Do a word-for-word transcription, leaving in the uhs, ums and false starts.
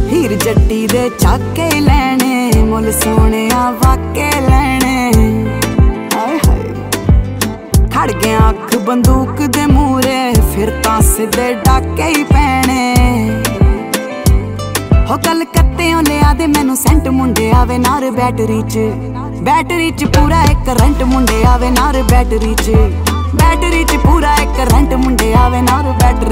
हीर जट्टी दे चाके लैने, मुल सोने वाके लैने। हाय हाय खड़ गया अख बंदूक दे मूरे, फिर तां सीधे डाके ही पैने। हो कलकत्तेओं लिया दे मैनू सेंट, मुंडे आवे नार बैटरी च, बैटरी च पूरा एक करंट। मुंडे आवे नार बैटरी च, बैटरी च पूरा एक करंट। मुंडे आवे नार बैटरी